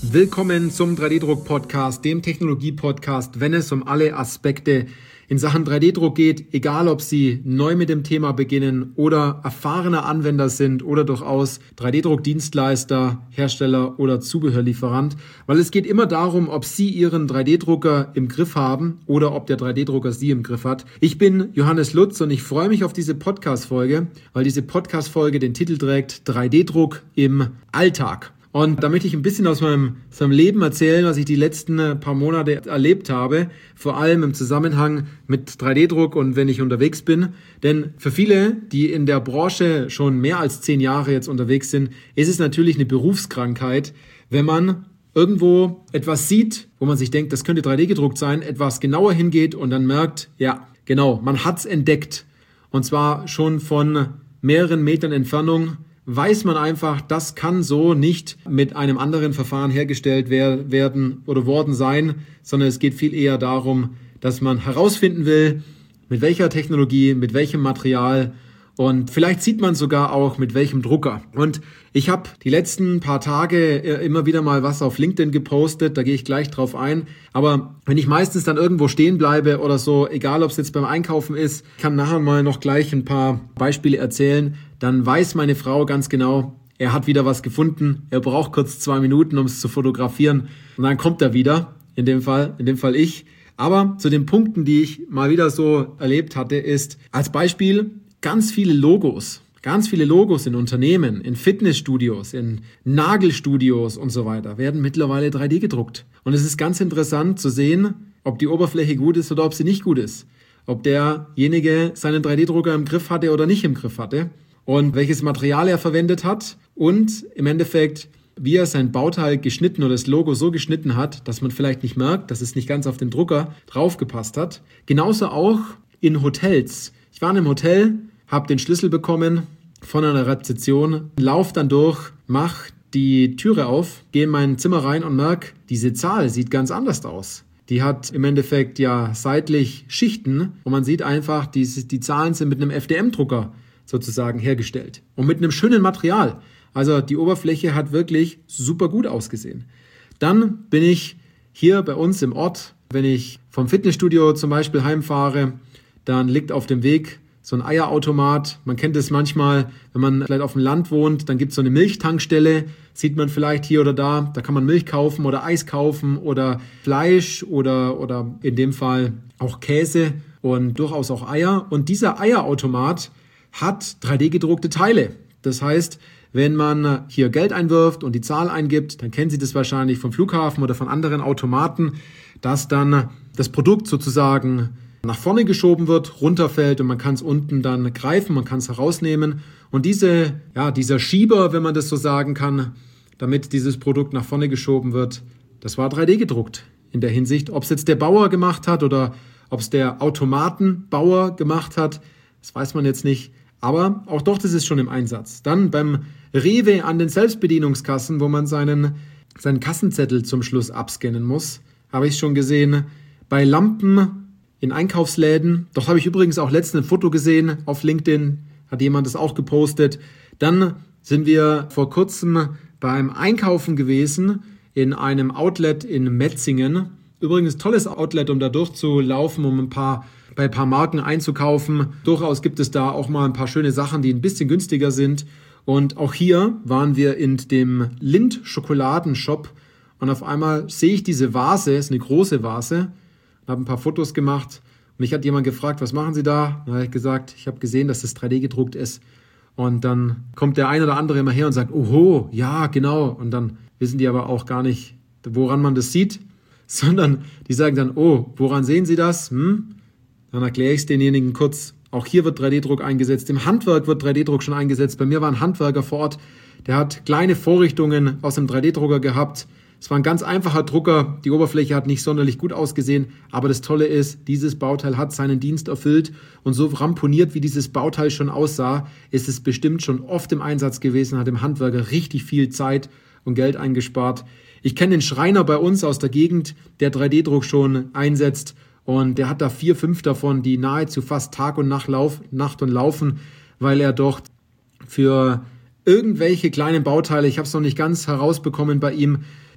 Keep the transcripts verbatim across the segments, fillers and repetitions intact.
Willkommen zum drei D-Druck-Podcast, dem Technologie-Podcast, wenn es um alle Aspekte in Sachen drei D-Druck geht, egal ob Sie neu mit dem Thema beginnen oder erfahrene Anwender sind oder durchaus drei D-Druck-Dienstleister, Hersteller oder Zubehörlieferant, weil es geht immer darum, ob Sie Ihren drei D-Drucker im Griff haben oder ob der drei D-Drucker Sie im Griff hat. Ich bin Johannes Lutz und ich freue mich auf diese Podcast-Folge, weil diese Podcast-Folge den Titel trägt drei D-Druck im Alltag. Und da möchte ich ein bisschen aus meinem, aus meinem Leben erzählen, was ich die letzten paar Monate erlebt habe, vor allem im Zusammenhang mit drei D-Druck und wenn ich unterwegs bin. Denn für viele, die in der Branche schon mehr als zehn Jahre jetzt unterwegs sind, ist es natürlich eine Berufskrankheit, wenn man irgendwo etwas sieht, wo man sich denkt, das könnte drei D gedruckt sein, etwas genauer hingeht und dann merkt, ja, genau, man hat's entdeckt. Und zwar schon von mehreren Metern Entfernung, weiß man einfach, das kann so nicht mit einem anderen Verfahren hergestellt werden oder worden sein, sondern es geht viel eher darum, dass man herausfinden will, mit welcher Technologie, mit welchem Material und vielleicht sieht man sogar auch mit welchem Drucker. Und ich habe die letzten paar Tage immer wieder mal was auf LinkedIn gepostet, da gehe ich gleich drauf ein. Aber wenn ich meistens dann irgendwo stehen bleibe oder so, egal ob es jetzt beim Einkaufen ist, kann nachher mal noch gleich ein paar Beispiele erzählen, dann weiß meine Frau ganz genau, er hat wieder was gefunden, er braucht kurz zwei Minuten, um es zu fotografieren und dann kommt er wieder, in dem Fall, in dem Fall ich. Aber zu den Punkten, die ich mal wieder so erlebt hatte, ist als Beispiel ganz viele Logos, ganz viele Logos in Unternehmen, in Fitnessstudios, in Nagelstudios und so weiter werden mittlerweile drei D gedruckt. Und es ist ganz interessant zu sehen, ob die Oberfläche gut ist oder ob sie nicht gut ist. Ob derjenige seinen drei D Drucker im Griff hatte oder nicht im Griff hatte. Und welches Material er verwendet hat und im Endeffekt, wie er sein Bauteil geschnitten oder das Logo so geschnitten hat, dass man vielleicht nicht merkt, dass es nicht ganz auf den Drucker draufgepasst hat. Genauso auch in Hotels. Ich war in einem Hotel, habe den Schlüssel bekommen von einer Rezeption, lauf dann durch, mach die Türe auf, gehe in mein Zimmer rein und merke, diese Zahl sieht ganz anders aus. Die hat im Endeffekt ja seitlich Schichten und man sieht einfach, die, die Zahlen sind mit einem F D M-Drucker sozusagen hergestellt und mit einem schönen Material. Also die Oberfläche hat wirklich super gut ausgesehen. Dann bin ich hier bei uns im Ort, wenn ich vom Fitnessstudio zum Beispiel heimfahre, dann liegt auf dem Weg so ein Eierautomat. Man kennt es manchmal, wenn man vielleicht auf dem Land wohnt, dann gibt es so eine Milchtankstelle, sieht man vielleicht hier oder da, da kann man Milch kaufen oder Eis kaufen oder Fleisch oder, oder in dem Fall auch Käse und durchaus auch Eier. Und dieser Eierautomat hat drei D gedruckte Teile. Das heißt, wenn man hier Geld einwirft und die Zahl eingibt, dann kennen Sie das wahrscheinlich vom Flughafen oder von anderen Automaten, dass dann das Produkt sozusagen nach vorne geschoben wird, runterfällt und man kann es unten dann greifen, man kann es herausnehmen. Und diese, ja, dieser Schieber, wenn man das so sagen kann, damit dieses Produkt nach vorne geschoben wird, das war drei D gedruckt in der Hinsicht. Ob es jetzt der Bauer gemacht hat oder ob es der Automatenbauer gemacht hat, das weiß man jetzt nicht. Aber auch dort ist es schon im Einsatz. Dann beim Rewe an den Selbstbedienungskassen, wo man seinen, seinen Kassenzettel zum Schluss abscannen muss, habe ich schon gesehen. Bei Lampen in Einkaufsläden, dort habe ich übrigens auch letztens ein Foto gesehen auf LinkedIn, hat jemand das auch gepostet. Dann sind wir vor kurzem beim Einkaufen gewesen in einem Outlet in Metzingen. Übrigens tolles Outlet, um da durchzulaufen, um ein paar bei ein paar Marken einzukaufen. Durchaus gibt es da auch mal ein paar schöne Sachen, die ein bisschen günstiger sind. Und auch hier waren wir in dem Lindt-Schokoladenshop und auf einmal sehe ich diese Vase, ist eine große Vase, habe ein paar Fotos gemacht und mich hat jemand gefragt, was machen Sie da? Dann habe ich gesagt, ich habe gesehen, dass das drei D gedruckt ist. Und dann kommt der ein oder andere immer her und sagt, oho, ja, genau. Und dann wissen die aber auch gar nicht, woran man das sieht, sondern die sagen dann, oh, woran sehen Sie das? Hm? Dann erkläre ich es denjenigen kurz. Auch hier wird drei D Druck eingesetzt. Im Handwerk wird drei D Druck schon eingesetzt. Bei mir war ein Handwerker vor Ort, der hat kleine Vorrichtungen aus einem drei D Drucker gehabt. Es war ein ganz einfacher Drucker. Die Oberfläche hat nicht sonderlich gut ausgesehen. Aber das Tolle ist, dieses Bauteil hat seinen Dienst erfüllt. Und so ramponiert, wie dieses Bauteil schon aussah, ist es bestimmt schon oft im Einsatz gewesen, hat dem Handwerker richtig viel Zeit und Geld eingespart. Ich kenne den Schreiner bei uns aus der Gegend, der drei D Druck schon einsetzt. Und der hat da vier, fünf davon, die nahezu fast Tag und Nacht, lauf, Nacht und laufen, weil er dort für irgendwelche kleinen Bauteile, ich habe es noch nicht ganz herausbekommen bei ihm,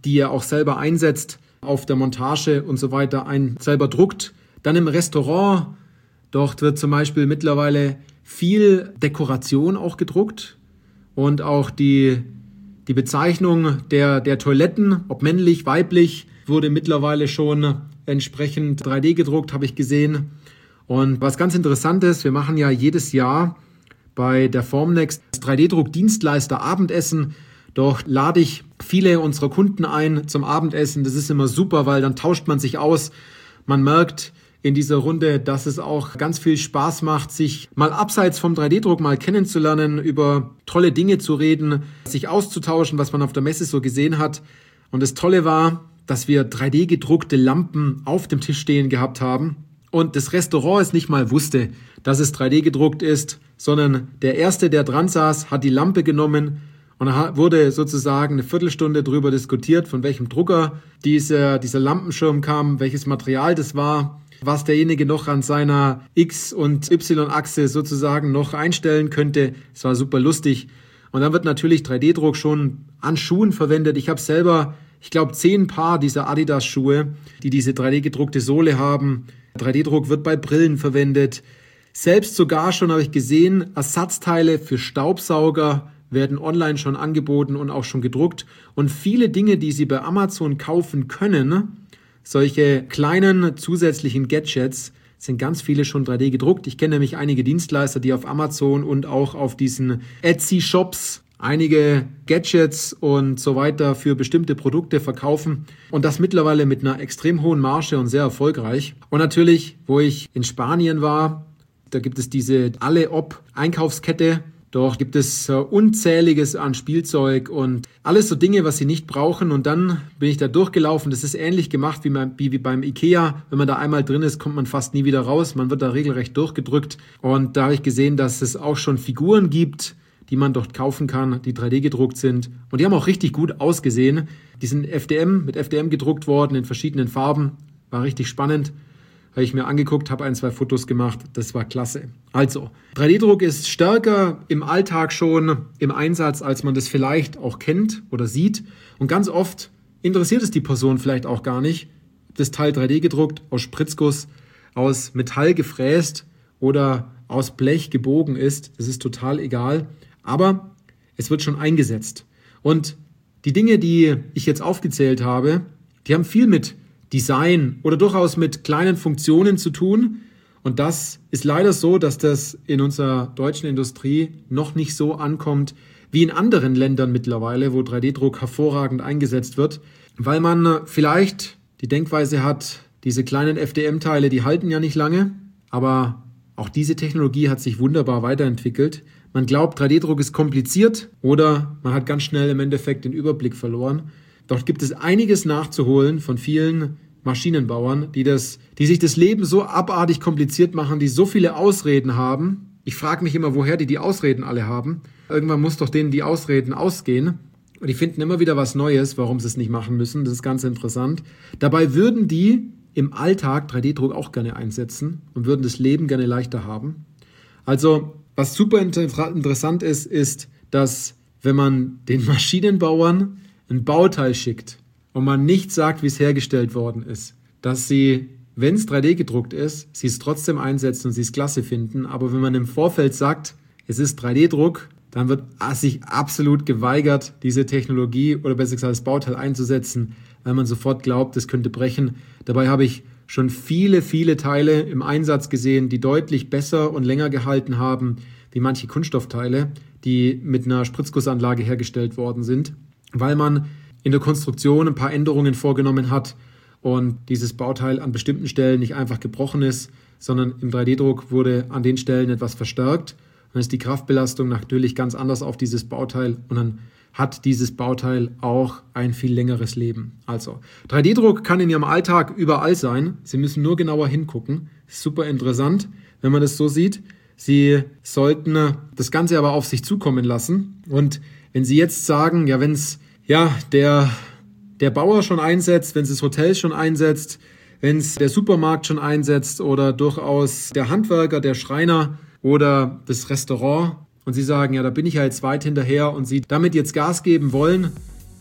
die ihr auch selber einsetzt, auf der Montage und so weiter, ein selber druckt. Dann im Restaurant, dort wird zum Beispiel mittlerweile viel Dekoration auch gedruckt und auch die, die Bezeichnung der, der Toiletten, ob männlich, weiblich, wurde mittlerweile schon entsprechend drei D gedruckt, habe ich gesehen. Und was ganz interessant ist, wir machen ja jedes Jahr bei der Formnext drei D-Druck-Dienstleister Abendessen. Dort lade ich viele unserer Kunden ein zum Abendessen. Das ist immer super, weil dann tauscht man sich aus. Man merkt in dieser Runde, dass es auch ganz viel Spaß macht, sich mal abseits vom drei D-Druck mal kennenzulernen, über tolle Dinge zu reden, sich auszutauschen, was man auf der Messe so gesehen hat. Und das Tolle war, dass wir drei D gedruckte Lampen auf dem Tisch stehen gehabt haben und das Restaurant es nicht mal wusste, dass es drei D gedruckt ist, sondern der Erste, der dran saß, hat die Lampe genommen und da wurde sozusagen eine Viertelstunde drüber diskutiert, von welchem Drucker dieser, dieser Lampenschirm kam, welches Material das war, was derjenige noch an seiner X- und Y-Achse sozusagen noch einstellen könnte. Es war super lustig. Und dann wird natürlich drei D Druck schon an Schuhen verwendet. Ich habe selber, ich glaube, zehn Paar dieser Adidas-Schuhe, die diese drei D gedruckte Sohle haben. drei D Druck wird bei Brillen verwendet. Selbst sogar schon habe ich gesehen, Ersatzteile für Staubsauger werden online schon angeboten und auch schon gedruckt. Und viele Dinge, die Sie bei Amazon kaufen können, solche kleinen zusätzlichen Gadgets, sind ganz viele schon drei D gedruckt. Ich kenne nämlich einige Dienstleister, die auf Amazon und auch auf diesen Etsy-Shops einige Gadgets und so weiter für bestimmte Produkte verkaufen und das mittlerweile mit einer extrem hohen Marge und sehr erfolgreich. Und natürlich, wo ich in Spanien war, da gibt es diese Alle-Ob-Einkaufskette. Dort gibt es unzähliges an Spielzeug und alles so Dinge, was Sie nicht brauchen. Und dann bin ich da durchgelaufen. Das ist ähnlich gemacht wie, mein, wie beim Ikea. Wenn man da einmal drin ist, kommt man fast nie wieder raus. Man wird da regelrecht durchgedrückt. Und da habe ich gesehen, dass es auch schon Figuren gibt, die man dort kaufen kann, die drei D gedruckt sind. Und die haben auch richtig gut ausgesehen. Die sind F D M, mit F D M gedruckt worden in verschiedenen Farben. War richtig spannend. Habe ich mir angeguckt, habe ein, zwei Fotos gemacht. Das war klasse. Also, drei D Druck ist stärker im Alltag schon im Einsatz, als man das vielleicht auch kennt oder sieht. Und ganz oft interessiert es die Person vielleicht auch gar nicht, ob das Teil drei D gedruckt, aus Spritzguss, aus Metall gefräst oder aus Blech gebogen ist. Das ist total egal. Aber es wird schon eingesetzt. Und die Dinge, die ich jetzt aufgezählt habe, die haben viel mit Design oder durchaus mit kleinen Funktionen zu tun. Und das ist leider so, dass das in unserer deutschen Industrie noch nicht so ankommt wie in anderen Ländern mittlerweile, wo drei D Druck hervorragend eingesetzt wird, weil man vielleicht die Denkweise hat, diese kleinen F D M-Teile, die halten ja nicht lange, aber auch diese Technologie hat sich wunderbar weiterentwickelt. Man glaubt, drei D Druck ist kompliziert oder man hat ganz schnell im Endeffekt den Überblick verloren. Dort gibt es einiges nachzuholen von vielen Maschinenbauern, die, das, die sich das Leben so abartig kompliziert machen, die so viele Ausreden haben. Ich frage mich immer, woher die die Ausreden alle haben. Irgendwann muss doch denen die Ausreden ausgehen. Und die finden immer wieder was Neues, warum sie es nicht machen müssen. Das ist ganz interessant. Dabei würden die im Alltag drei D Druck auch gerne einsetzen und würden das Leben gerne leichter haben. Also, was super interessant ist, ist, dass wenn man den Maschinenbauern ein Bauteil schickt und man nicht sagt, wie es hergestellt worden ist, dass sie, wenn es drei D gedruckt ist, sie es trotzdem einsetzen und sie es klasse finden. Aber wenn man im Vorfeld sagt, es ist drei D Druck, dann wird sich absolut geweigert, diese Technologie oder besser gesagt das Bauteil einzusetzen, weil man sofort glaubt, es könnte brechen. Dabei habe ich schon viele, viele Teile im Einsatz gesehen, die deutlich besser und länger gehalten haben, wie manche Kunststoffteile, die mit einer Spritzgussanlage hergestellt worden sind, weil man in der Konstruktion ein paar Änderungen vorgenommen hat und dieses Bauteil an bestimmten Stellen nicht einfach gebrochen ist, sondern im drei D Druck wurde an den Stellen etwas verstärkt. Dann ist die Kraftbelastung natürlich ganz anders auf dieses Bauteil und dann hat dieses Bauteil auch ein viel längeres Leben. Also, drei D Druck kann in Ihrem Alltag überall sein. Sie müssen nur genauer hingucken. Super interessant, wenn man das so sieht. Sie sollten das Ganze aber auf sich zukommen lassen. Und wenn Sie jetzt sagen, ja, wenn es ja, der, der Bauer schon einsetzt, wenn es das Hotel schon einsetzt, wenn es der Supermarkt schon einsetzt oder durchaus der Handwerker, der Schreiner oder das Restaurant und Sie sagen, ja, da bin ich ja jetzt weit hinterher und Sie damit jetzt Gas geben wollen,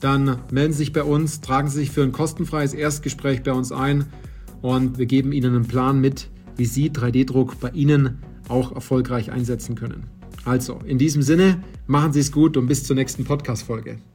dann melden Sie sich bei uns, tragen Sie sich für ein kostenfreies Erstgespräch bei uns ein und wir geben Ihnen einen Plan mit, wie Sie drei D Druck bei Ihnen auch erfolgreich einsetzen können. Also, in diesem Sinne, machen Sie es gut und bis zur nächsten Podcast-Folge.